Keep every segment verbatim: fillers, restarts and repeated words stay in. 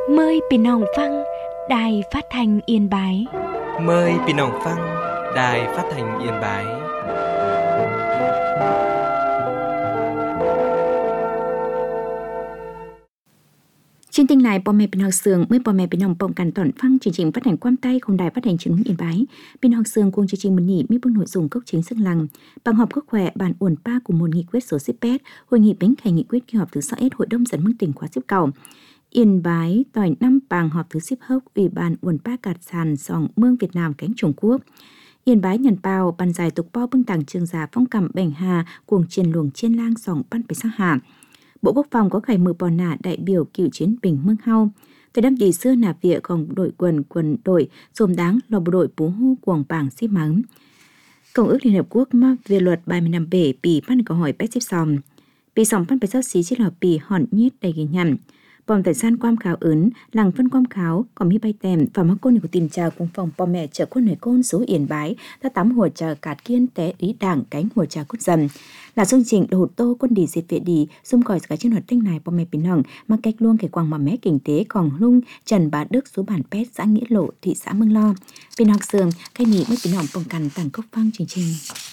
Mờiพี่น้องฟังđài phát thanh Yên Bái. Mời พี่น้องฟัง Đài Phát thanh Yên Bái. Chương trình này bò mẹ bên học sường mới bò mẹ bên học bồng cản toàn phăng chương trình phát hành quan tay không đài phát hành truyền hình Yên Bái. Bên học sường cùng chương trình mình nhị mấy bước nội dung cốc chính sức lằng bằng họp quốc khỏe bản uẩn pa của một nghị quyết số xếp pet hội nghị bánh khai nghị quyết kỳ họp thứ sáu S hội đông dẫn mương tỉnh khóa xếp cầu. Yên Bái tỏi năm bàng họp thứ xếp hốc ủy ban uẩn pa cạt sàn sòng mương Việt Nam cánh Trung Quốc. Yên Bái nhận bao ban giải tục bao bưng tàng trường giả phong cầm bảnh hà cuồng chiến luồng trên lang sòng ban bể sang hà. Bộ Quốc phòng có khải mười bò nả đại biểu cựu chiến binh Mương Hau. Thời đám đi xưa nạp viện còn đội quần quần đội xôm đáng lò bộ đội bố hô quảng bảng xếp mắng. Công ước Liên Hợp Quốc mà về luật ba mươi năm bể bì phát câu hỏi bét xếp xòm. Bì xòm phát bế giáo xí chỉ là bì hòn nhiết đầy ghi nhằm. Bòm thời gian quam kháo ớn, làng phân quam kháo, còn mi bay tèm và mắc côn của tìm trà cùng phòng bò mẹ chở quân người côn số Yên Bái, ta tắm hùa trà cạt kiên té ý đảng cánh hùa trà cốt dầm. Là chương trình đồ tô quân đi diệt vệ đi, xung còi cả trên hoạt tinh này bò mẹ bình hằng, mà cách luôn cái quang mà mẹ kinh tế còn lung, Trần Bá Đức số bản pét xã Nghĩa Lộ, thị xã Mương Lo. Bình học sường, cái nhị mới bình hằng bồng cằn tàng cốc phăng chương trình.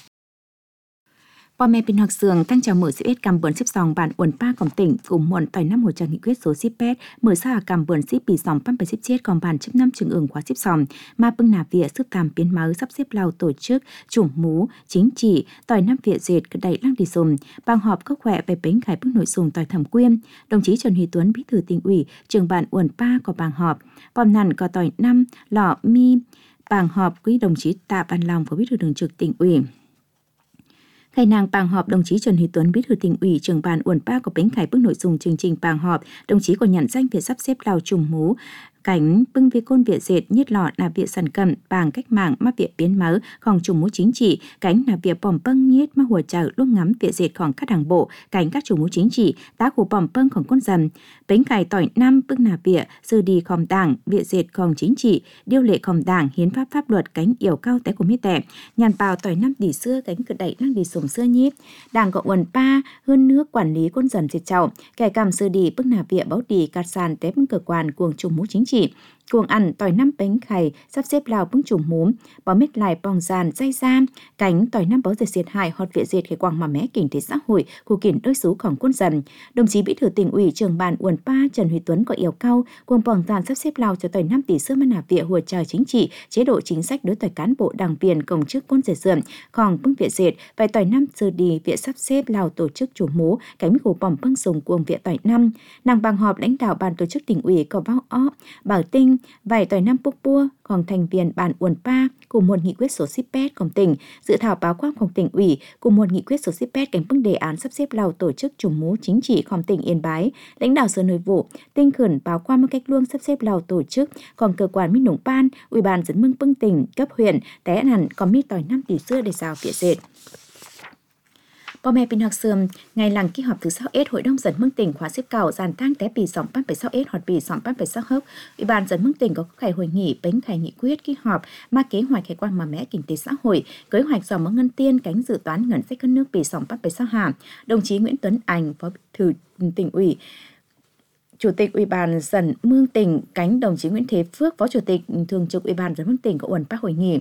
Bò mẹ bình học sường tăng chào mở xếp S cầm bướn xếp sòng bản uẩn pa cổng tỉnh cùng muộn tỏi năm hồ trà nghị quyết số xếp pet mở xa cầm bướn xếp bì sòng pan phải xếp chết còn bản chấp năm trường ương khóa xếp sòng mà bưng nà vỉa sức tam biến máu sắp xếp lao tổ chức chủng mú chính trị tỏi năm vỉa dệt đẩy lăng đi dùng bằng họp các khỏe về bánh khải bức nội dung tỏi thẩm quyên đồng chí Trần Huy Tuấn bí thư tỉnh ủy trường bản uẩn pa có bằng họp bòm nằn có tỏi năm lọ mi bằng họp quý đồng chí Tạ Văn Long phó bí thư thường trực tỉnh ủy. Khai nàng bàng họp đồng chí Trần Huy Tuấn bí thư tỉnh ủy trưởng ban uẩn pa có bánh khải bức nội dung chương trình bàng họp đồng chí có nhận danh việc sắp xếp lao trùng mú cánh bưng vi côn viện dệt nhất lọ là viện sản cầm bàng cách mạng mắc viện biến máu còn trùng mú chính trị cánh là viện bỏm bâng nhiết mắc hùa chợ lúc ngắm viện dệt còn các đảng bộ cánh các trùng mú chính trị tá của bỏm bâng còn con dầm bánh cải tỏi năm bưng là viện sư đi khom đảng viện dệt còn chính trị điêu lệ khom đảng hiến pháp pháp luật cánh yểu cao té của mi tẻ nhàn bào tỏi năm đỉ xưa cánh cự đẩy năng đi sùng xưa nhiếp đảng cộng uẩn pa hơn nước quản lý con dần diệt chậu kẻ cầm sư đi bưng là viện báo đi cát sàn té bưng cơ quan cuồng trùng mú chính trị cuồng ăn tỏi năm bánh khày sắp xếp lao bưng trùng múm bó mít lại bong giàn dây giam cánh tỏi năm báo dệt diệt hại họt viện diệt cái quang mà mé kinh tế xã hội của kiển đôi sốของquân dần đồng chí bí thư tỉnh ủy trưởng ban uẩn pa Trần Huy Tuấn có yêu cầu cuồng bong giàn sắp xếp lao cho tỏi năm tỷ xưa mà nạp viện hùa chờ chính trị chế độ chính sách đối tỏi cán bộ đảng viên công chức quân dệt dượm còn bưng viện dệt vài tỏi năm sơ đi viện sắp xếp lao tổ chức chủ mố cánh của bỏng bưng sùng cuồng viện tỏi năm nàng bằng họp lãnh đạo ban tổ chức tỉnh ủy có bao ó bảo tinh vài tỏi năm bốc bua còn thành viên bản uẩn pa cùng một nghị quyết số xếp petของtỉnh dự thảo báo cáoของtỉnh ủy cùng một nghị quyết số xếp pet cánh bưng đề án sắp xếp lao tổ chức chủ mú chính trịของtỉnh Yên Bái lãnh đạo sở nội vụ tinh khẩn báo qua một cách luôn sắp xếp lao tổ chức còn cơ quan minh nông ban ủy ban dẫn mương bưng tỉnh cấp huyện té hẳn có mi tỏi năm tỷ xưa để rào viện dệt. Bò mẹ bình học sườm ngày làng kỳ họp thứ sáu S hội đồng dẫn mương tỉnh khóa xếp cầu dàn thang té bì sòng pan phải sáu S hoặc bì sòng pan phải sáu hốc ủy ban dẫn mương tỉnh có khải hội nghị bánh khải nghị quyết kỳ họp mà kế hoạch hải quan mà mẹ kinh tế xã hội kế hoạch dòng mương ngân tiên cánh dự toán ngân sách các nước bì sòng pan phải sáu hàm đồng chí Nguyễn Tuấn Anh phó bí thư tỉnh ủy Chủ tịch Ủy ban dẫn mương tỉnh cánh đồng chí Nguyễn Thế Phước phó chủ tịch thường trực Ủy ban dẫn mương tỉnh có uẩn pa hội nghị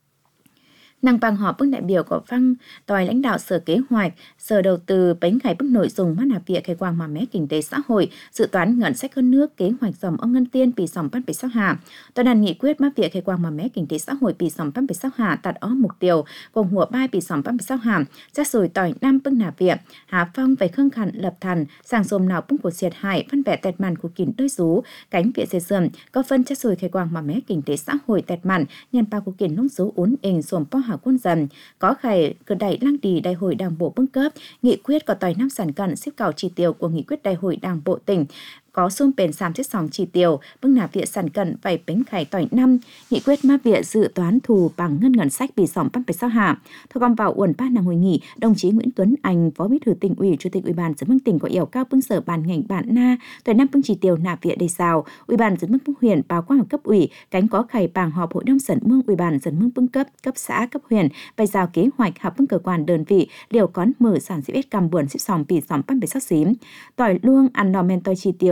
nàng bằng họp bức đại biểu có phăng tòa lãnh đạo sở kế hoạch sở đầu tư bánh khải bức nội dung mắt nạp viện khai quang mà mé kinh tế xã hội dự toán ngân sách hơn nước kế hoạch dòng ông ngân tiên bị sòng pan bị sáu hà tòa đàn nghị quyết mắt viện khai quang mà mé kinh tế xã hội bị sòng pan bị sáu hàตัดó mục tiêu cùng hùa bai bị sòng pan bị sáu hà xét rồi tỏi năm bức nạp viện hà phong về khương khẩn lập thần sàng dồm nào bức của diệt hại phân vẻ tẹt màn của kín đôi rú cánh viện diệt dườm có phân xét rồi khai quang mà mé kinh tế xã hội tẹt màn nhân bao của kín nông số uốn ình dồm po hảo quân dần có khải cử đẩy lăng đi đại hội đảng bộ bưng cấp nghị quyết có tỏi năm sản cận xếp cầu chỉ tiêu của nghị quyết đại hội đảng bộ tỉnh có xung bền sàm thiết sòng chỉ tiêu bưng nạp viện sản cận vài bánh khải tỏi năm nghị quyết ma viện dự toán thù bằng ngân ngân sách bị sòng pan phải sao hạ thôi còn vào uẩn pa nàng hội nghị đồng chí Nguyễn Tuấn Anh phó bí thư tỉnh ủy chủ tịch ủy ban dân mương tỉnh có yêu cao bưng sở ban ngành bản na tỏi năm bưng chỉ tiêu nạp viện đầy sao ủy ban dân mương huyện báo qua cấp ủy cánh có khải bảng họp hội đồng dân mương ủy ban dân mương bưng cấp cấp xã cấp huyện bày giao kế hoạch hợp bưng cơ quan đơn vị liều có mở sản xếp cầm bươn xếp sòng bị sòng pan phải sắc xím tỏi luông ăn nò men tỏi chỉ tiêu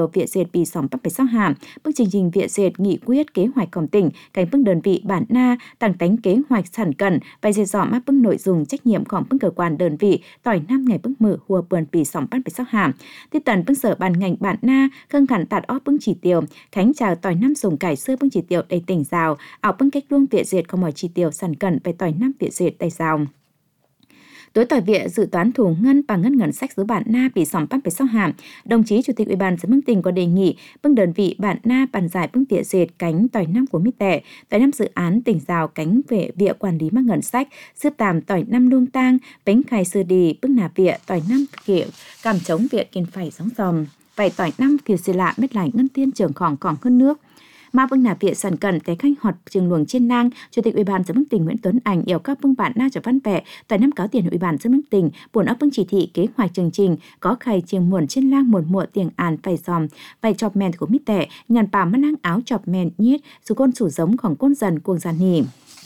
Việt dệt bị sòng bắt phải sao hàm, bước chương trình Việt dệt nghị quyết kế hoạch công tỉnh, cảnh bước đơn vị bản na, tăng tánh kế hoạch sản cần, và dệt dọ map bước nội dung trách nhiệmของbước cơ quan đơn vị, tỏi năm ngày bước mở hùa bườn bị sòng bắt phải sao hàm. Tiếp tần bước sở ban ngành bản na, khâng khẳng tạt óp bước chỉ tiêu, khánh chào tỏi năm dùng cải xưa bước chỉ tiêu đầy tỉnh rào, ảo bước cách luông Việt dệt không mọi chỉ tiêu sản cần về tỏi năm Việt dệt đầy rào. Đối tỏi Viện dự toán thủ ngân bằng ngân ngân sách giữa bản na bị sòng bắt phải sao hàm, đồng chí Chủ tịch Ủy ban dân Mương Tỉnh có đề nghị bưng đơn vị bản na bàn giải bưng Viện dệt cánh tỏi năm của mít tệ, tỏi năm dự án tỉnh rào cánh về Viện quản lý mắc ngân sách, xếp tàm tỏi năm luông tang, bánh khai sư đi bưng nà Viện tỏi năm kiểu cảm chống Viện kiên phải sóng dòm, vậy tỏi năm kiểu xì lạ mết lại ngân tiên trưởng khoảng còn hơn nước. Mà bưng nạp viện sản cần té khanh hoạt trường luồng trên nang, Chủ tịch Ủy ban dân Mương Tỉnh Nguyễn Tuấn Anh yêu các bưng bản na cho văn vẻ tại năm cáo tiền Ủy ban dân Mương Tỉnh buồn ấp bưng chỉ thị kế hoạch chương trình có khai trường muộn trên lang muộn muộn tiền an phải dòm vài chọc men của mít tệ nhàn bà mắt năng áo chọc men nhiết dù côn sủ giốngของcôn dần cuồng giàn nỉ.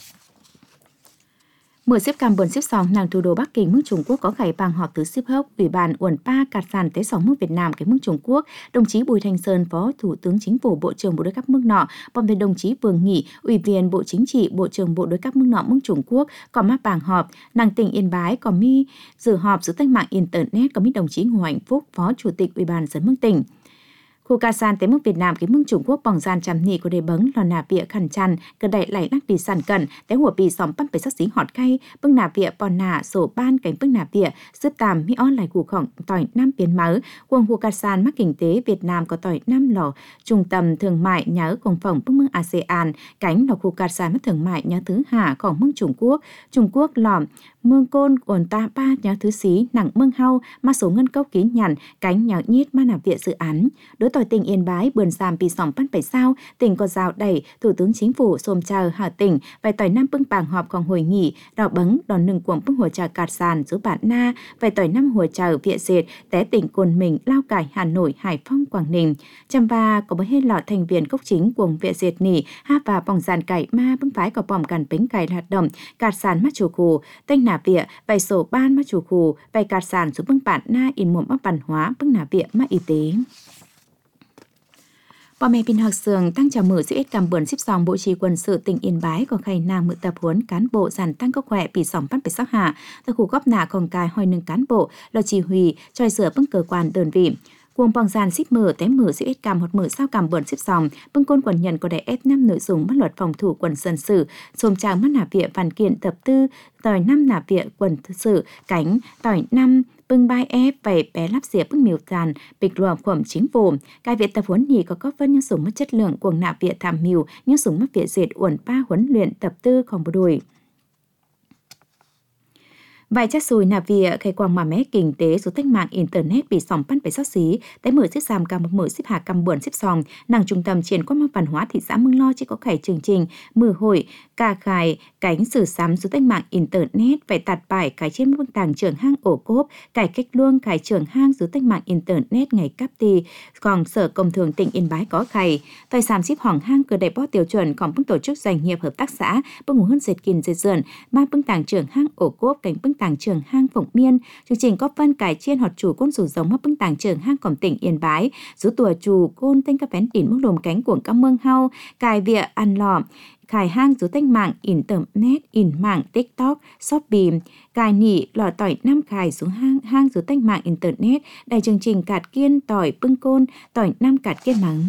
Mở xếp cam buồn xếp sòng nàng thủ đô Bắc Kinh mức Trung Quốc có khải bang họp tứ xếp hốc Ủy ban uẩn pa cạt sàn tế sòng mức Việt Nam cái mức Trung Quốc, đồng chí Bùi Thanh Sơn Phó Thủ tướng Chính phủ Bộ trưởng Bộ đối cấp mức nọ, còn về đồng chí Vương Nghị Ủy viên Bộ Chính trị Bộ trưởng Bộ đối cấp mức nọ mức Trung Quốc có mắc bảng họp nàng tỉnh Yên Bái có mi dự họp giữa tách mạng internet có mi đồng chí Ngô Hạnh Phúc Phó Chủ tịch Ủy ban dân Mương Tỉnh. Khu ca san tế mức Việt Nam cái mức Trung Quốc bằng gian chăm nì của đề bấng lò nà bịa khẩn chăn cơ đẩy lại lắc đi sản cẩn té hùa bì xóm bắt phải sắc xí họt khay bưng nà bịa bòn nà sổ ban cánh bưng nà bịa sức tàm mi on lại củ khổng tỏi năm biến máu quân khu ca san mắc kinh tế Việt Nam có tỏi năm lò trung tâm thương mại nhớ cùng phòng bưng mương a sê an cánh lò khu ca san mất thương mại nhớ thứ hạของmương Trung Quốc Trung Quốc lòm mương côn quần ta ba nhớ thứ xí nặng mương hau ma số ngân cốc ký nhằn cánh nhớ nhít ma nà bịa dự án đối tỏi tỉnh Yên Bái bườn giảm bị sòng bắt phải sao tỉnh có rào đẩy Thủ tướng Chính phủ xôm chờ Hà tỉnh vài tỏi năm bưng bảng họp còn hồi nghỉ đỏ bấng đòn nừng cuồng bưng hồ trà cạt sàn giữa bản na vài tỏi năm hồ trà Viện dệt té tỉnh Cồn Mình Lao Cải Hà Nội Hải Phòng Quảng Ninh trăm ba có mấy hết lọ thành viên cốc chính cuồng Viện dệt nỉ ha và bỏng giàn cải ma bưng phái có bỏng càn bánh cải hoạt động cạt sàn mắt chủ khù tanh nà Viện vài sổ ban mắt chủ khù vài cạt sàn xuống bưng bản na in muộn bắc văn hóa bưng nà Viện mắt y tế. Bà mẹ Pin Học Sường tăng chào mở giữa cam bươn xếp sòng Bộ Chỉ quân sự tỉnh Yên Bái có khai nàng mượn tập huấn cán bộ giàn tăng cốc khỏe bị sòng bắt phải sắc hạ tại khu góp nạ còn cài hoi nâng cán bộ là chỉ huy tròi sửa bưng cơ quan đơn vị. Cuồng bằng giàn xếp mở té mở giữa cam hoặc mở sao cam bươn xếp sòng bưng côn quần nhận có đại ép năm nội dung bắt luật phòng thủ quần dân sự xôm trang mắt nạp viện văn kiện tập tư tỏi năm nạp viện quần sự cánh tỏi năm bưng bai ép về bé lắp diệp bưng miêu tàn bịch luồng phẩm chính phủ cai viện tập huấn nhì có góp phân những sủng mất chất lượng cuồng nạp viện tham mưu những sủng mất viện dệt uẩn pa huấn luyện tập tưของbộ đội. Vài chất xùi nạp vỉa khai quang mà mé kinh tế số tách mạng internet bị sòng bắt phải sát xí tới mở xếp xàm cả một mở xếp hạ cầm buồn xếp sòng nàng trung tâm triển quan văn hóa thị xã Mương Lo chỉ có khải chương trình mưa hội ca khải cánh sử sắm số tách mạng internet phải tạt bài cái trên bức tàng trường hang ổ cốp cải cách luông khải trường hang số tách mạng internet ngày cấp ti còn sở công thường tỉnh Yên Bái có khải tài sản ship hỏng hang cửa đẹp bó tiêu chuẩn còn bức tổ chức doanh nghiệp hợp tác xã bức ngủ hơn dệt kìn dệt dườn ba bức tàng trường hang ổ cốp cánh bức tàng trường hang Phụng Miên chương trình có phân cải chiên hoạt chủ côn sủ giống mắc bưng tàng trường hang cổng tỉnh Yên Bái rú tùa chủ côn tên các vén đỉnh mức đồm cánh cuồng các mương hau cài vịa ăn lò khải hang rú tách mạng internet in mạng tiktok shopee cài nỉ lò tỏi năm khải xuống hang hang rú tách mạng internet đại chương trình cạt kiên tỏi bưng côn tỏi năm cạt kiên mắng.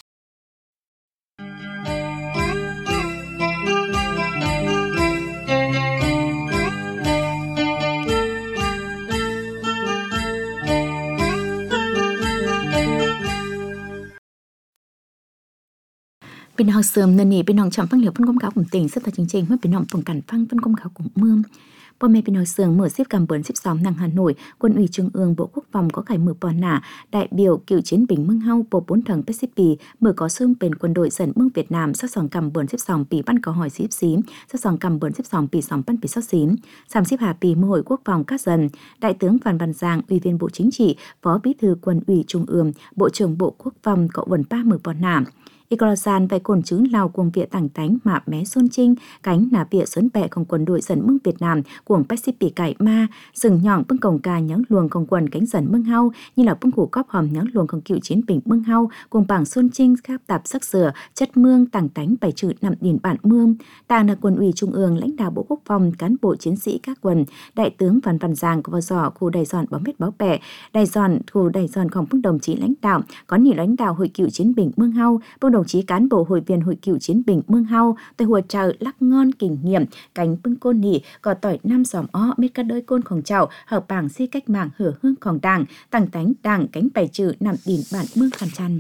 Bên học sớm nên nhỉ bên học chọn phân liệu phân công cáo của tỉnh sắp tới chương trình mất bên học tổng cản phăng phân công cáo của mương. Bò mẹ bên học sớm mở xếp cầm bướn xếp xóm nàng Hà Nội quân ủy trung ương Bộ Quốc phòng có khải mở bò nả đại biểu cựu chiến binh Mương Hau bộ bốn thằng pê xê pê mở có xương bên quân đội dẫn mương Việt Nam sát sòng cầm bướn xếp xóm bị ban có hỏi xếp xím sát sòng cầm bướn xếp xóm bị xóm ban bị sát xím sàm xếp hà pì mô hội quốc phòng các dần đại tướng Phan Văn Giang ủy viên Bộ Chính trị phó bí thư quân ủy trung ương Bộ trưởng Bộ Quốc phòng cậu vần ba mở bò nả Icolosan về cồn trứng Lào cuồng Việt tảng tánh mạ mé Xuân Trinh, cánh nà Việt xuân bẹของquân đội dần mương Việt Nam cuồng Pacific cải ma, sừng nhọn bưng cổng ca nhắn luồngของquần cánh dần mương hau như là bưng củ cóp hòm nhắn luồngของcựu chiến bình mương hau cùng bảng Xuân Trinh khắp tạp sắc sửa chất mương tảng tánh bảy trừ nằm điển bản mương. Tàng là quân ủy trung ương lãnh đạo Bộ Quốc phòng, cán bộ chiến sĩ các quần, đại tướng Văn Văn Giang của giò khu đại dọn bóng mét báo bẹ, đại dọn khu đại dọnของbưng đồng chí lãnh đạo, có nhiều lãnh đạo hội cựu chiến bình mương hau, bưng đồng chí cán bộ hội viên hội cựu chiến bình mương hau, tại hội trợ lắc ngon kinh nghiệm, cánh bưng côn nỉ, có tỏi năm giòm ó, mết các đôi cônของchậu, hợp bảng si cách mạng hửa hươngของđảng, tàng tánh đảng cánh bảy trừ nằm điển bản mương khăn chăn.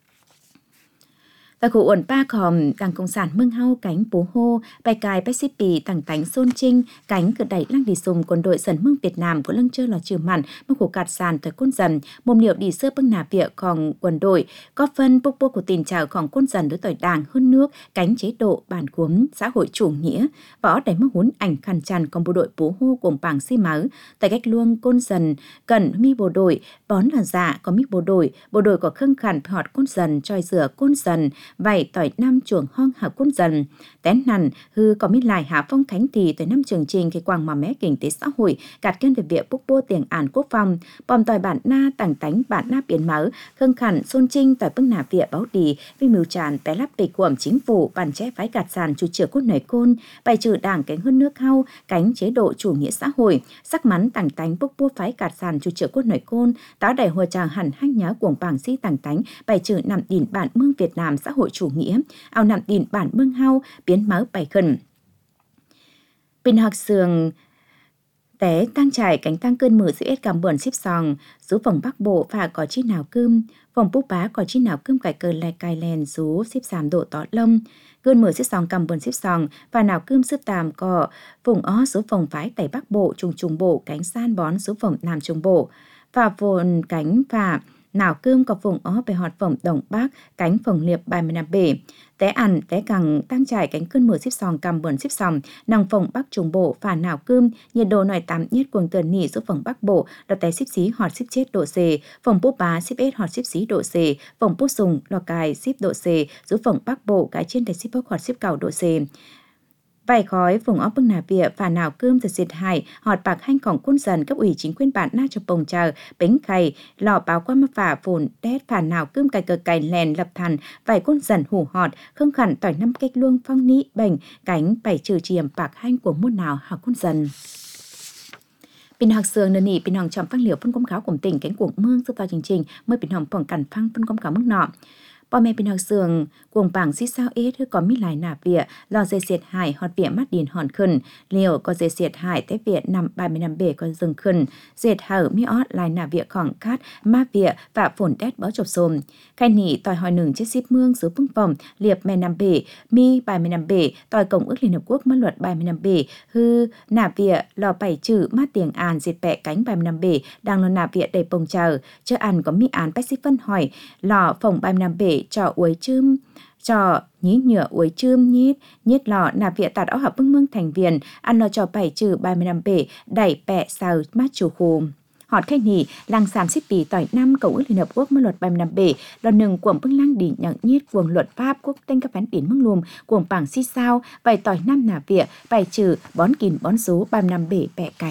Tại khu uẩn ba khòm Đảng Cộng sản Mương Hau cánh Bố Hô, bài cài Pacific tảng tánh Xuân Trinh, cánh cự đẩy lăng đi sùng quân đội sần mương Việt Nam của lăng chơi lò trừ mặn, mương khổ cạt sàn tới côn dần, mồm liệu đi sơ bưng nà vịaของquân đội, có phân bốc bốc của tình trạngของcôn dần đối tội đảng hơn nước, cánh chế độ bản cuốn xã hội chủ nghĩa, võ đẩy mơ hún ảnh khăn chăn còn bộ đội Bố Hô cùng bảng xi máu, tại cách luông côn dần, cần mi bộ đội, bón là dạ có mi bộ đội, bộ đội có khưng khẩn họt côn dần, tròi rửa côn dần, vậy tỏi năm chuồng hong hạ côn dần tén nằn hư có mít lại hạ phong khánh thì tới năm chương trình cái quang mà mé kinh tế xã hội cạt kiên về việc bốc bô tiền án quốc phòng bom tỏi bản na tảng tánh bản na biến máu khương khẩn xôn trinh tỏi bưng nà vịa báo đi vì mưu tràn té lắp bịch của chính phủ bản chế phái gạt sàn chủ chữa cốt nảy côn bài trừ đảng cánh hơn nước hau cánh chế độ chủ nghĩa xã hội sắc mắn tảng tánh bốc bô phái gạt sàn chủ chữa cốt nảy côn táo đẩy hòa tràng hẳn hanh nhá cuồng bảng si tảng tánh bài trừ nằm đỉn bản mương Việt Nam xã hội chủ nghĩa, ao nằm đỉn bản mương hau, biến máu bảy khẩn. Bình học sường té tăng trải cánh tăng cơn mở giữa cảm buồn xếp sòng, rú phòng Bắc Bộ và có chi nào cơm, phòng búp bá có chi nào cơm cải cờ lại cài lèn rú xếp giảm độ tỏ lông, cơn mở xếp sòng cầm buồn xếp sòng và nào cơm xếp tàm cỏ, vùng ó số phòng phái tẩy Bắc Bộ trùng trùng bộ cánh san bón số phòng Nam Trung Bộ, và vồn cánh và nào cơm có vùng ó về họt phòng Đồng Bắc, cánh phòng liệp bài mươi năm bể. Té ăn, té cẳng, tăng trải cánh cơn mưa xếp sòng cầm buồn xếp sòng, nòng phòng Bắc Trung Bộ và nào cơm, nhiệt độ nổi tám nhất cuồng tờn nỉ số phòng Bắc Bộ, đặt té xếp xí họt xếp chết độ C, phòng búp bá xếp ết họt xếp xí độ C, phòng bút sùng, lò cài xếp độ C, số phòng Bắc Bộ, cái trên té xếp bốc họt xếp cầu độ C. Vài khói vùng óc bưng nà vịa và nào cơm giật diệt hải họt bạc hanhของquân dần cấp ủy chính quyền bản na cho bồng chờ bánh khay lò báo qua mà phả phồn đét phả nào cơm cài cờ cài lèn lập thần vài quân dần hủ họt khương khẩn tỏi năm cách luông phong ní bệnh cánh bảy trừ chiềm bạc hanh của muôn nào học quân dần. Bình học sường nền nỉ bình hồng chọn phăng liều phân công kháo của tỉnh cánh cuồng mương giúp vào chương trình mới bình hồng phòng cẩn phăng phân công kháo mức nọ. Bò mẹ bình học sường cuồng bảng xí sao ít hư có mít lại nà vịa lò dây xiệt hải họt vịa mắt điền hòn khẩn liều có dây xiệt hải té vịa nằm ba mươi năm bể con rừng khẩn dệt hở mi ót lại nà vịa khỏng cát ma vịa và phồn đét bó chộp xồm khai nỉ tòi hỏi nừng chết xíp mương dưới phương phòng liệp mẹ năm bể mi ba mươi năm bể tòi công ước Liên Hợp Quốc mất luật ba mươi năm bể hư nà vịa lò bảy trừ mát tiền an dệt bẹ cánh ba mươi năm bể đang lo nà vịa đầy bông chờ chớ ăn có mi án bách xíp phân hỏi lò phòng ba mươi năm bể trò uối chươm trò nhí nhựa uối chươm nhít nhít lọ nạp vịa tạt áo hợp bưng mương thành viền ăn lò trò bảy trừ ba mươi năm bể đẩy bẹ xào mát chủ khù họt khai nỉ làng sàm xích bì tỏi năm cầu ước Liên Hợp Quốc mất luật ba mươi năm bể đò nừng cuồng bưng lăng đỉ nhận nhít cuồng luật pháp quốc tinh các phán đỉn mương lùm cuồng bảng xí sao vài tỏi năm nạp vịa bảy trừ bón kìn bón rú ba mươi năm bể bẹ cánh.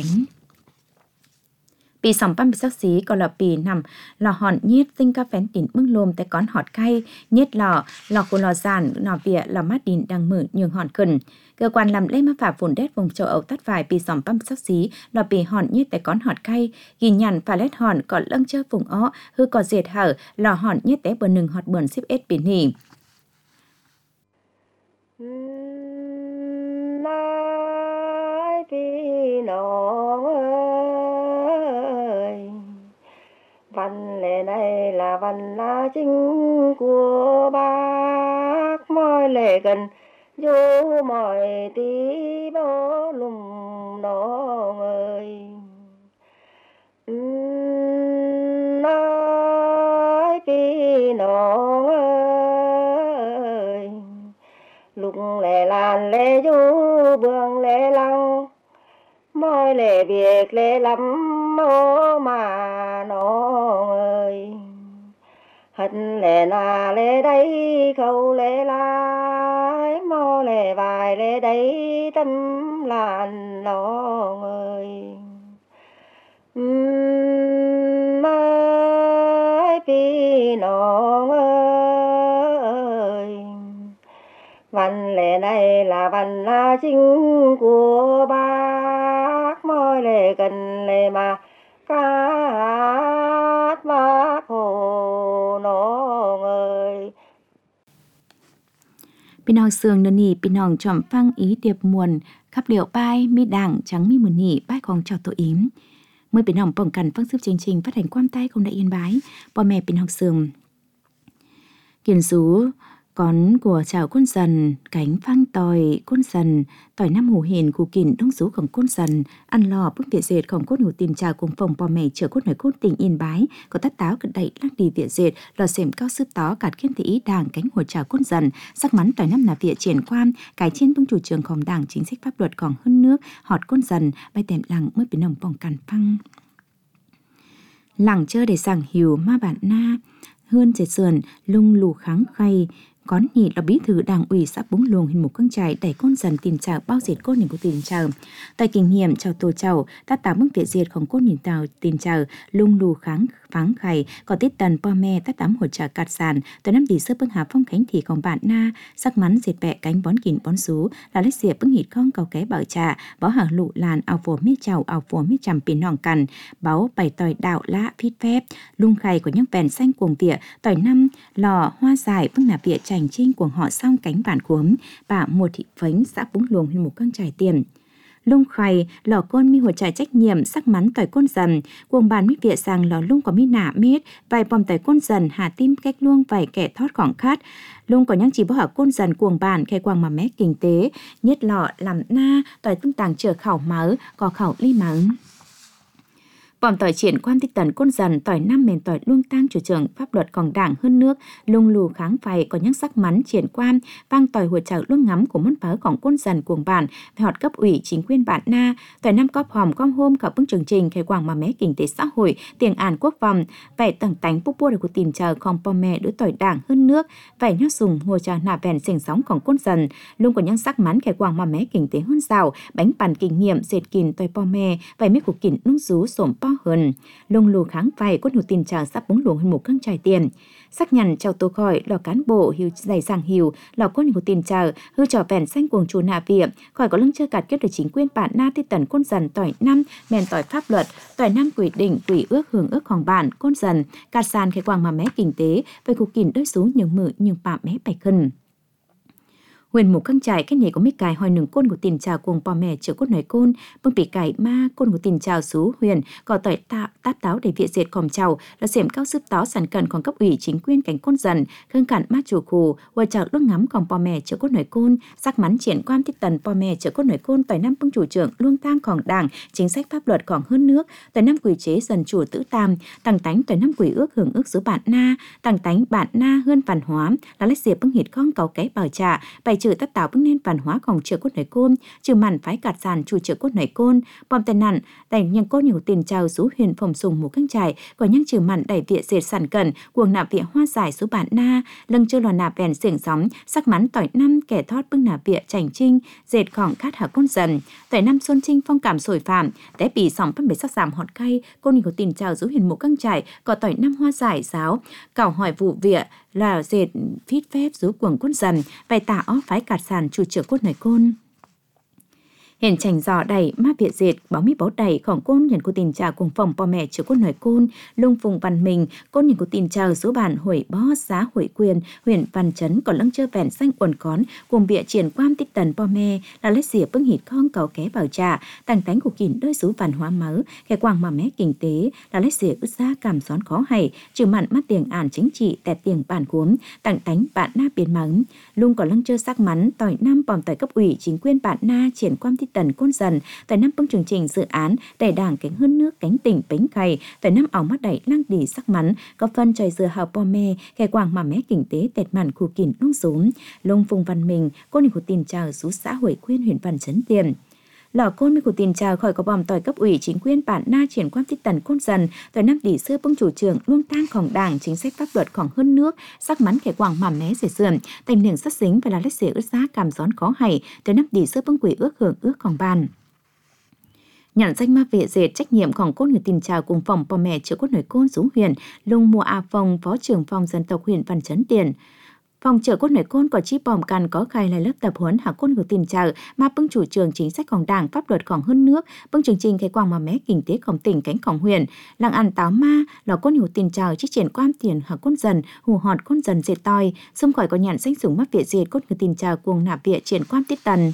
Pì sòng băm bị sắc xí còn là pì nằm lò hòn nhiết tinh ca phén đỉnh mưng lồm tới con họt cay nhiết lò lò của lò giàn nò vịa lò mát đỉnh đang mở nhường hòn khẩn cơ quan làm lê mà phả phồn đét vùng châu Âu tắt vài pì sòng băm sắc xí lò pì hòn nhiết tới con họt cay ghi nhằn phả lét hòn còn lâng chơ vùng ó hư có dệt hở lò hòn nhiết té bờ nừng họt bờn xếp ết pì nỉ. Lai pì nong văn lệ này là văn lá chính của bác mọi lệ gần dù mọi tí bó lùm nó ơi nói phi nó ơi lục lệ làn lệ du bường lệ lăng mọi lệ việc lệ lắm mô mà nó ơi hận lệ là lệ đấy khâu lệ lại mò lệ vài lệ đấy tâm làn lòng ơi mai phi nong ơi văn lệ này là văn là chính của bác môi lệ gần lệ mà cát bác hồ nong ơi พี่น้องเสืองนนีพี่น้องจอมฟังอีเตียบมวลขับเหลียวป้ายมีด่างจังมีมือหนีป้ายของเจ้าตัวอิมเมื่อพี่น้องป้องกันฟังซึบจริงๆphát hànhความใต้ของได้yên bái พ่อแม่พี่น้องเสืองกินสูCon của chào con dần, cánh phang tòi, con dần, tòi năm hồ hền cụ kỉnh đông sốของcon dần, ăn lò bức viện dệtของcon hủ tìm chào cùng phòng bò mẹ chở con nói con tình yên bái, có tát táo cận đậy lắc đi viện dệt, lò xềm cao sướp tó cạt khiên thị ý đảng cánh hồ chào con dần, sắc mắn tòi năm là viện triển quan, cái trên bưng chủ trườngของđảng chính sách pháp luật còn hơn nước, họt con dần, bay tèm lặng mới biến nồng bỏng càn phăng. Lặng chơi để sảng hiểu ma bản na, hơn dệt sườn, lung lù kháng khay, Con nhị là bí thư đảng ủy xã Búng Luồng hình một căng trại đẩy con dần tìm chào bao diệt con hình của tìm chào. Tại kinh nghiệm chào tổ chào, ta tám mức viện diệtของcon nhìn tàu tìm chào lung lù kháng pháng khải có tiết tần po me ta tám hỗ trợ cạt sàn tới năm tỷ sơ bưng hà phong khánh thìของbạn na sắc mắn diệt bẹ cánh bón kỉnh bón sú là lấy diệt bưng hịt con cầu ké bảo trà báo hàng lụ làn ao phổ mít chào ao phổ mít chầm pin hòn cằn báo bày tòi đạo lã phít phép lung khải của những vẹn xanh cuồng vỉa tòi năm lò hoa dài bưng nạp vỉa chành trinh của họ xong cánh bản cuống bà một thị phánh xã Búng Luồng hình một căng trải tiền lung khay lò con mi hồ trải trách nhiệm sắc mắn tỏi con dần cuồng bàn mi vỉa sang lò lung có mi nả mết vài bom tỏi con dần hà tim cách luông vài kẻ thoát khoảng khát lung có nhang chỉ bỏ hở con dần cuồng bàn khay quàng mà mé kinh tế nhất lọ làm na tỏi tung tàng chờ khảo máu có khảo ly máu Bòm tỏi triển quan tích tần côn dần tỏi năm mền tỏi luông tang chủ trưởng pháp luật còn đảng hơn nước lung lù kháng phày có những sắc mắn triển quan vang tỏi hùa chảo luông ngắm của môn pháoของcôn dần cuồng bản phải họt cấp ủy chính quyền bản na tỏi năm cóp hòm com hôm khảo bưng chương trình khai quảng mà mé kinh tế xã hội tiền an quốc phòng vậy tầng tánh búp bua của tìm chờของpo mẹ đối tỏi đảng hơn nước vậy nhóc sùng hùa chảo nạp bèn sình sóngของcôn dần lung có những sắc mắn khai quảng mà mé kinh tế hơn giàu bánh bàn kinh nghiệm dệt kìn tỏi po mẹ vậy mấy của kìn nung rú sổm po hơn lung lù kháng phày có nhiều tin chào sắp Búng Luồng hơn một căng trải tiền sắc nhằn chào tô khỏi lò cán bộ hiu dày sàng hiu lò có nhiều tin chào hư trò vẹn xanh cuồng chùa nạ viện khỏi có lưng chơi cạt kết được chính quyền bản na ti tần côn dần tỏi năm mền tỏi pháp luật tỏi năm quỷ định quỷ ước hưởng ướcของbản côn dần cạt sàn khai quàng mà mé kinh tế với cục kìn đôi số nhiều mự nhiều bạ mé bạch khẩn Huyền một căng trải cái nhảy có mít cài hỏi nừng côn của tiền trào cuồng po mẹ chữa cốt nói côn bưng bị cài ma côn của tiền trào xú huyền có tỏi tạ tát táo để viện diệt còm trào là xiểm cao sức tó sản cần còn cấp ủy chính quyền cảnh côn dần khương cản mát chủ khù vừa chào lúc ngắm còn po mẹ chữa cốt nói côn sắc mắn triển quan tích tần po mẹ chữa cốt nói côn tỏi năm bưng chủ trưởng luông tangของđảng chính sách pháp luật còn hơn nước tỏi năm quỷ chế dần chủ tử tam tăng tánh tỏi năm quỷ ước hưởng ước số bản na tăng tánh bản na hơn văn hóa là lấy diệt bưng hịt con cầu cái bảo trà bài trừ tất tạo bưng nên văn hóaของchữa cốt nói côn trừ màn phái cạt sàn chủ chữa cốt nói côn bom tên nặn đẩy nhang cốt nhiều tiền trào số huyền phòng sùng một căng trải có nhang trừ màn đẩy viện dệt sản cẩn cuồng nạp viện hoa giải số bản na lưng chưa lò nạp bèn xiềng sóng sắc mắn tỏi năm kẻ thoát bưng nạp viện chảnh trinh dệtของkhát hạ côn dần tỏi năm xuân trinh phong cảm sồi phạm té bì sòng phân biệt sắc giảm hot cay côn nhiều tiền trào số huyền một căng trải có tỏi năm hoa giải giáo cảo hỏi vụ viện là dệt phít phép rú cuồng côn dần bày tả ó phái cạt sàn chủ chữa cốt nói côn Hiện chành giò đầy ma viện dệt báo mi báo đầyของcôn nhận của tiền trào cùng phòng po mẹ chữa cốt nói côn lung phùng văn mình côn nhận của tiền trào số bản hội bó giá hội quyền huyện văn chấn còn lăng chơ vẹn xanh uẩn cón cùng bịa triển quan tích tần po mẹ là lấy xỉa bưng hịt con cầu ké bảo trà tăng tánh của kìn đôi số văn hóa máu kẻ quàng mà mé kinh tế là lấy xỉa ức giá cảm xón khó hay trừ mặn mắt tiền ản chính trị tẹt tiền bản cuống tăng tánh bạn na biến mắng lung còn lăng chơ sắc mắn tỏi năm bòm tỏi cấp ủy chính quyền bạn na triển quan tích tần côn dần tại năm bưng chương trình dự án đẩy đảng cánh hơn nước cánh tỉnh bánh cày tại năm ảo mắt đẩy lăng đỉ sắc mắn có phân trời dừa hào po me kẻ quàng mà mé kinh tế tẹt màn khu kìn nông rúm lông phùng văn mình cô này của tiền trào rú xã hội khuyên huyện văn chấn tiền lò côn mi của tiền trào khỏi có bòm tỏi cấp ủy chính quyền bản na triển quan tích tần côn dần tỏi năm tỷ xưa bông chủ trưởng luôn tangของđảng chính sách pháp luậtของhơn nước sắc mắn kẻ quảng mảm mé rể sườn thành niềng sắt dính và là lết xế ướt giá cảm gión khó hay tỏi năm tỷ xưa bông quỷ ước hưởng ướcของbàn nhận danh ma vệ dệt trách nhiệmของcôn người tiền trào cùng phòng bò mẹ chữa cốt nổi côn xuống huyện lùng mùa a phòng phó trưởng phòng dân tộc huyện Văn Chấn Tiền phòng chợ cốt nổi côn có chi bòm can có khai là lớp tập huấn hạ côn của tiền trào mà bưng chủ trường chính sáchของđảng pháp luậtของhơn nước bưng chương trình cái quang mà mé kinh tếของtỉnh cánhของhuyện làng ăn táo ma lò côn hữu tiền trào chi triển quan tiền hạ côn dần hù họt côn dần dệt toi xung khỏi có nhận danh sủng mắc vệ dệt côn người tiền trào cuồng nạp viện triển quan tiết tần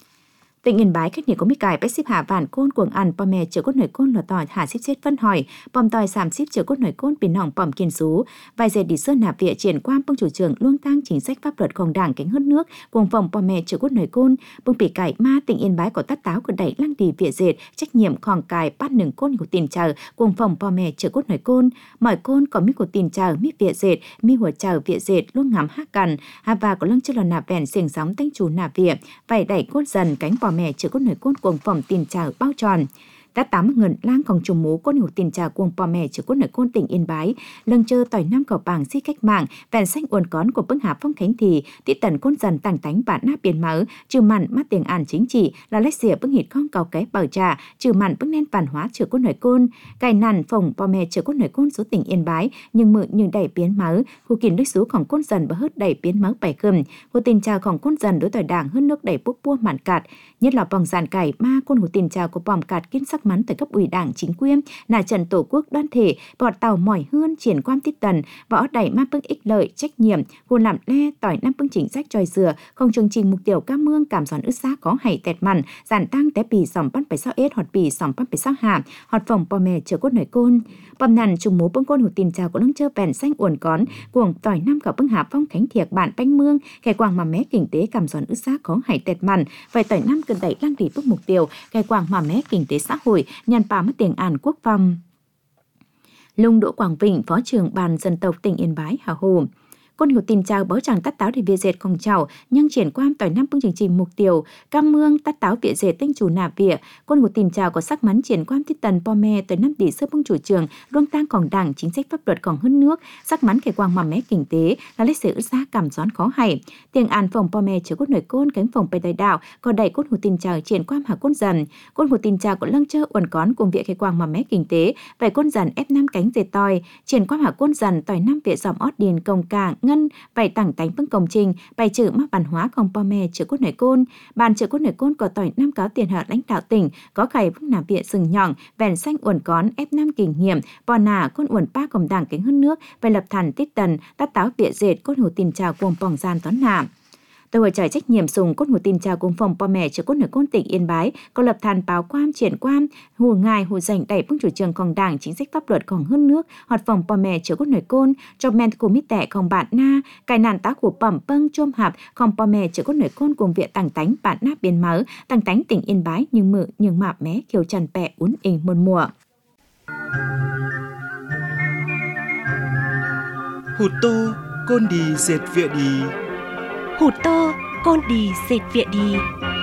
tỉnh Yên Bái khách nhiệt có mi cài bách xếp hạ vạn côn cuồng ăn bò mè chữa cốt nổi côn lò tỏi hạ xếp xếp phân hỏi bòm tỏi sàm xếp chữa cốt nổi côn bình hỏng bòm kiên sú vài dệt đi sơn nạp viện triển quan bông chủ trưởng luông tăng chính sách pháp luậtของđảng cánh hớt nước cuồng phòng bò mè chữa cốt nổi côn bông bị cài ma tỉnh Yên Bái có tát táo của đẩy lăng đi viện dệt trách nhiệmของcài bắt nừng côn của tiền chờ cuồng phòng bò mè chữa cốt nổi côn mọi côn có mi của tiền chờ mi viện dệt miหัวchờ viện dệt luôn ngắm hát cằn hà và có lăng chưa là nạp vẹn xiềng sóng tanh chủ nạp viện vài đẩy cốt dần cánh bò mè chữa cốt nổi côn cuồng phòng tiền trào bao tròn đã tám ngần lang còn trùng mú côn hữu tiền trà cuồng bò mè chữa cốt nổi côn tỉnh Yên Bái lưng chơi tỏi năm cầu bảng si cách mạng vẹn xanh uốn cón của bưng hạ phong khánh thì tị tần côn dần tàng tánh bản nát biển máu trừ mặn mắt tiền ản chính trị là lách xỉa bưng hịt con cầu cái bảo trà trừ mặn bưng nen bản hóa chữa cốt nổi côn cài nằn phòng bò mè chữa cốt nổi côn số tỉnh Yên Bái nhưng mự nhưng đẩy biến máu khu kiến đối sốของcôn dần và hớt đẩy biến máu bảy khừm của tiền tràของcôn dần đối tỏi đảng hơn nước đẩy bốc bua mặn cạt nhất là bằng giàn cải ma côn hữu tiền trà của bòm cạt kiến sắc mắn tới cấp ủy đảng chính quyền nà trần tổ quốc đoan thể bọt tàu mỏi hươn triển quan tích tần võ đẩy ma bưng ích lợi trách nhiệm hồn làm le tỏi năm bưng chính sách tròi dừa không chương trình mục tiêu ca mương cảm giòn ướt giá có hay tẹt mặn giản tăng té bì sòng bắt phải sao ết hoặc bì sòng bắt phải sao hàm hoặc phòng bò mè chở cốt nổi côn bầm nằn trùng mố bưng côn hữu tiền trà của lưng chơ bèn xanh uốn cón cuồng tỏi năm cả bưng hạ phong khánh thiệt bản bánh mương kẻ quàng mà mé kinh tế cảm giòn ướt giá có hay tẹt mặn phải tỏi năm cần đẩy lăng đi bức mục tiêu kẻ quàng mà mé kinh tế xã hội nhàn bà mất tiền an quốc phòng. Lung Đỗ Quảng Vịnh, Phó trưởng Ban Dân tộc tỉnh Yên Bái, Hà Hồ. Con hiểu tin chào bó chẳng tát táo để việt dệt không chào nhưng triển quan tỏi năm chương trình mục tiêu cam mương tát táo việt dệt tinh chủ nạp viện con hiểu tin chào có sắc mắn triển quan tiết tần po me tới năm tỷ sơ bưng chủ trường luông tangของđảng chính sách pháp luậtของhơn nước sắc mắn kẻ quang mà mé kinh tế là lấy sự giá cảm gión khó hay tiền an phòng po me chứa cốt nổi côn cánh phòng bày đời đạo có đẩy cốt hiểu tin chào triển quan hạ côn dần cốt hiểu tin chào có lăng chơ uẩn cón cùng viện kẻ quang mà mé kinh tế vậy côn dần ép năm cánh dệt tỏi triển quan hạ côn dần tỏi năm viện dòm ót điền công cảng ngân bày tảng tánh vững công trình bày trừ mắc văn hóaของpo me chữa cốt nổi côn bàn chữa cốt nổi côn có tỏi năm cáo tiền hở lãnh đạo tỉnh có khải vững nạp viện sừng nhọn vẻn xanh uẩn cón ép năm kinh nghiệm bò nà côn uẩn pa công đảng cánh hơn nước về lập thản tiết tần tát táo viện dệt cốt hồ tiền trào cuồng bỏng gian toán nạp tôi trải trách nhiệm sùng cốt hồ tin chào cùng phòng po mẹ chữa cốt nổi côn tỉnh Yên Bái có lập thàn báo quan triển quan hù ngài hù dành đẩy bưng chủ trươngของđảng chính sách pháp luậtของhơn nước hoạt phòng po mẹ chữa cốt nổi côn cho men của mít tẻของbạn na cài nàn tá của bẩm bâng chôm hạpของpo mẹ chữa cốt nổi côn cùng viện tàng tánh bạn na biến máu tàng tánh tỉnh Yên Bái nhưng mự nhưng mạp mé kiều trần pẹ uốn ình muôn mùa hụt tô côn đi dệt viện đi hụt tô côn đi dệt viện đi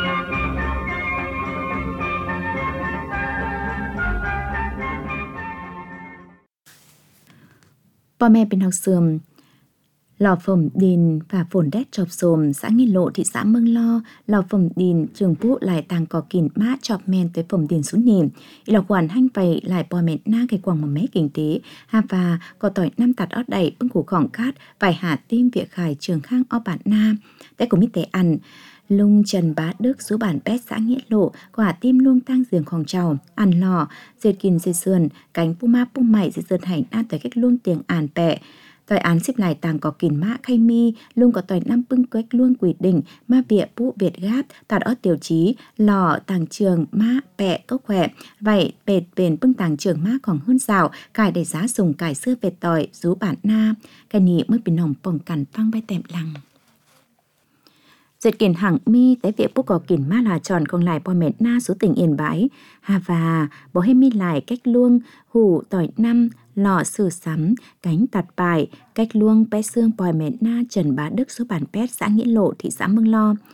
po me bên học sườm lò phẩm đình và phồn đét chọc sồm xã Nghi Lộ thị xã Mương Lo lò phẩm đình trường phụ lại tàng cỏ kìn mát chọc men tới phẩm đình xuống nền lò quản hanh vầy lại bò mệt na cái quàng mà mé kinh tế ha và có tỏi năm tạt ót đẩy bưng củ khỏng cát vài hạ tim việc khải trường khang o bản na té của mít tế ăn lung Trần Bá Đức số bản pét xã Nghĩa Lộ quả tim luông tang giườngของtrào ăn lò dệt kìn dệt sườn cánh pu ma pu mày dệt sườn hành an tới cách luông tiếng àn pẹ tỏi án xếp lại tàng có kìn mã khay mi luôn có tỏi năm bưng quách luông quỷ đỉnh ma bịa pu việt gáp tạt ót tiểu trí lò tàng trường ma pẹ cốc khỏe vậy bệt bền bưng tàng trường ma còn hơn rào cải để giá dùng cải xưa vệt tỏi rú bản na cái nị mới bị nồng bồng cằn phăng bay tèm lăng dệt kiền hằng mi tới việc bố có kiền ma là tròn còn lại bò mệt na số tỉnh Yên Bái hà và bò hay mi lại cách luông hủ tỏi năm lò sử sắm cánh tạt bài cách luông bé xương bò mệt na Trần Bá Đức số bản pét xã Nghĩa Lộ thị xã Mương Lo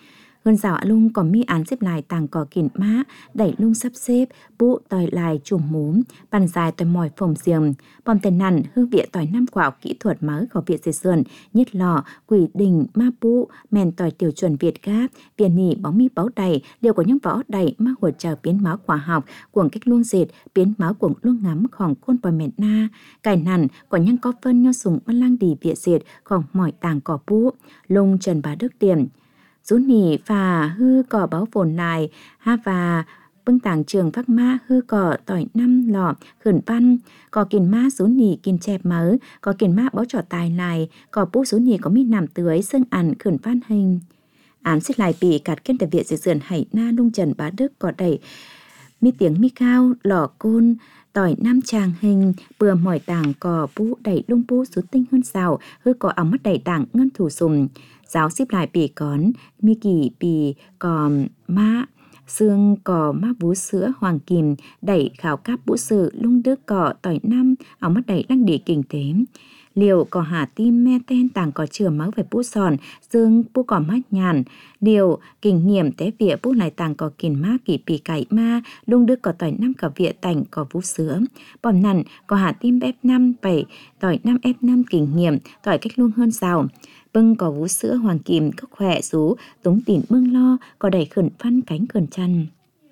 hơn dạo lung có mi án xếp lại tàng cỏ kìn má đẩy lung sắp xếp bụ tỏi lại chùm múm bàn dài tỏi mỏi phồng xiềng bom tên nằn hương vị tỏi năm quảo kỹ thuật mới của Việt Dệt Sườn nhất lò quỷ đình ma bụ mèn tỏi tiểu chuẩn Việt Gáp viên nỉ bóng mi báo đầy liệu của những võ đầy ma hỗ trợ biến máu quả học cuồng cách luông dệt biến máu cuồng luông ngắmของค bòi mẹn na cải nằn của những có phân nho sùng ban lang đi Việt Dệtของmỏi tàng cỏ bụ lung Trần Bá Đức điểm rú nỉ phà hư cỏ báo phồn lại ha và bưng tàng trường phác ma hư cỏ tỏi năm lọ khẩn văn cỏ kiền ma rú nỉ kiền chẹp mớ cỏ kiền ma báo trò tài lại cỏ bú rú nỉ có mi nằm tưới xương ẩn khẩn văn hình án xích lại bị cạt kết tại Việt Dệt Sườn Hải Na lung Trần Bá Đức có đẩy mi tiếng mi cao lò côn tỏi nam tràng hình bừa mỏi tàng cỏ bú đẩy lung bú rú tinh hơn sao hư cỏ ống mắt đẩy tàng ngân thủ sùm giáo xếp lại bị cón mi kỳ bị cò ma xương cò ma vú sữa hoàng kìm đẩy khảo cáp bú sự lung đức cỏ tỏi năm ống mắt đẩy lăng địa kinh tế liều cỏ hà tim me ten tàng cỏ chừa máu về bú sòn xương bú cỏ mát nhàn liều kinh nghiệm té vỉa bú lại tàng cỏ kìn ma kỳ pì cải ma lung đức cỏ tỏi năm cỏ vỉa tành cỏ vú sữa bòm nằn cỏ hà tim ép năm bảy tỏi năm ép năm kinh nghiệm tỏi cách luôn hơn sao bưng cỏ vú sữa hoàng kìm cốc khỏe rú túng tỉn mương lo cỏ đẩy khẩn văn cánh khẩn chăn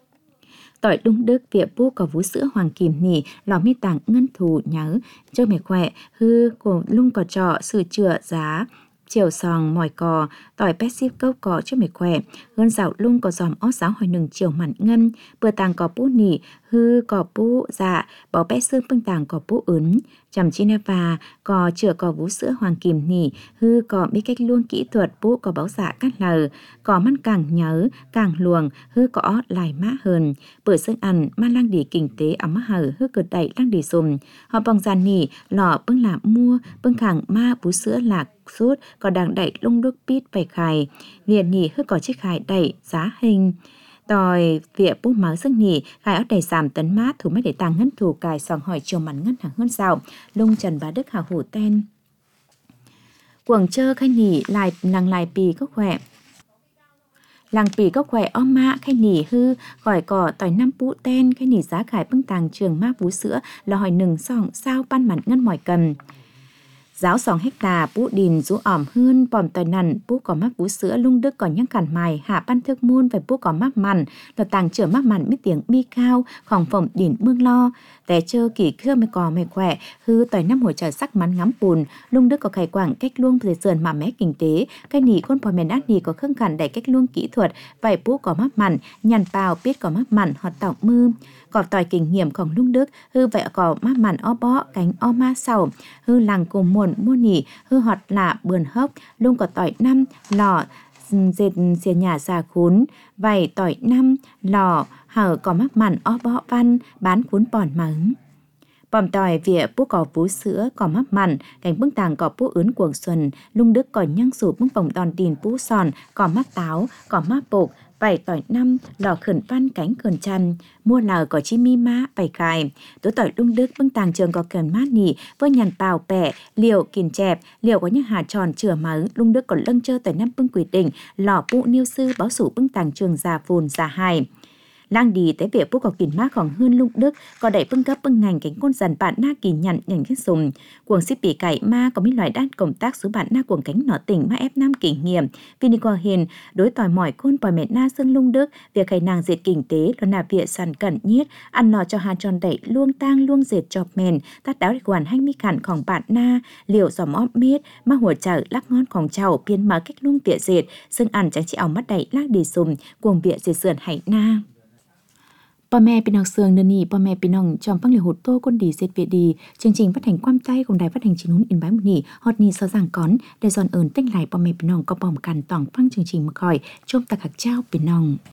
tỏi lung đức vỉa bú cỏ vú sữa hoàng kìm nỉ lò mi tàng ngân thù nhớ cho mẹ khỏe hư của lung cỏ trọ sự chữa giá chiều sòng mỏi cò tỏi pet ship cốc cỏ cho mẹ khỏe hơn dạo lung cỏ giòm ót giáo hồi nừng chiều mặn ngân bừa tàng cỏ bú nỉ hư cỏ bú dạ bỏ pet xương bưng tàng cỏ bú ướn chầm chi nè và cò chữa cỏ vú sữa hoàng kìm nỉ hư cỏ biết cách luông kỹ thuật bú cỏ báo dạ cắt lờ cỏ măn càng nhớ càng luồng hư cỏ lại mã hơn bữa xương ăn ma lang đi kinh tế ấm hở hư cực đẩy lang đi sùm họ bằng giàn nỉ lọ bưng làm mua bưng khẳng ma vú sữa lạc suốt có đang đẩy lung đúc pít phải khai liền nhỉ hư có chiếc khai đẩy giá hình tòi vỉa bút máu sức nhỉ khai ớt đầy giảm tấn mát thủ mấy để tàng ngân thủ cài sòng hỏi chiều mắn ngân hàng hơn sao lung Trần Bá Đức hào hủ ten cuồng chơ khai nhỉ lại làng lại pì có khỏe làng pì có khỏe om mạ khai nhỉ hư khỏi cỏ tỏi năm bụ ten khai nhỉ giá khải bưng tàng trường ma vú sữa là hỏi nừng sòng sao ban mặn ngân mỏi cầm giáo sòng hecta bú đìn rú ỏm hơn bòm tỏi nằn bú có mắc vú sữa lung đức còn nhắc cản mài hạ ban thước môn phải bú có mắc mặn là tàng trở mắc mặn biết tiếng mi cao khòng phồng đìn mương lo té chơ kỳ khưa mày cò mày khỏe hư tỏi năm hồi trời sắc mắn ngắm bùn lung đức có khải quảng cách luông về sườn mà mé kinh tế cái nỉ con bò mèn át nỉ có khương khản đẩy cách luông kỹ thuật vài bú có mắc mặn nhằn bào biết có mắc mặn hoặc tỏng mư cỏ tỏi kinh nghiệmของlung đức hư vậy có mắc mặn o bó cánh o ma sầu hư làng cùng muộn mua nỉ hư họt lạ bườn hốc lung có tỏi năm lò dệt xìa nhà già khún vảy tỏi năm lò hở có mắc mặn o bó văn bán cuốn bòn mắng bòm tỏi vỉa bú cỏ vú sữa có mắc mặn cánh bưng tàng cỏ bú ướn cuồng xuân lung đức có nhăng sụp bưng vòng đòn tiền bú sòn có mắc táo có mắc bột vảy tỏi năm lò khẩn văn cánh khẩn chăn mua lờ có chi mi má vảy khai tố tỏi lung đức bưng tàng trường có cần mát nỉ với nhằn bào bẻ liều kìn chẹp liều có những hạt tròn chửa mớ lung đức còn lâng chơ tỏi năm bưng quỷ đỉnh lò bụ niêu sư báo sủ bưng tàng trường già phồn già hài lang đi tới việc bố có kìn mát còn hơn lung đức có đẩy bưng cấp bưng ngành cánh côn dần bạn na kỳ nhận nhận cái sùng cuồng xếp bị cải ma có mấy loại đan công tác số bạn na cuồng cánh nọ tỉnh ma ép năm kỷ nghiệm vì qua hiền đối tỏi mỏi côn bòi mẹ na xương lung đức việc khai nàng dệt kinh tế là nạp viện sàn cẩn nhiết ăn nọ cho hà tròn đẩy luông tang luông dệt chọc mền tát đáo quản hay mi khảnของbạn na liệu giòm óp miết maหัวchở lắc ngonของchầu biến mở cách luông viện dệt xương ăn chẳng chỉ ảo mắt đẩy lắc đi sùng cuồng viện dệt sườn hải naพ่อแม่พี่น้องเสืองเดือนนี้พ่อแม่พี่น้องจอมฟังเหลือหุดโตคนดีเสร็จเวียดีchương trình phát hànhความใจของđài phát hành chính huấn in bái một nỉ hot ni so giảng cón để dọn ơn tinh lạiพ่อแม่พี่น้องก็พร้อมกันต้องฟังchương trìnhมาคอยชมตะขักเจ้าพี่น้อง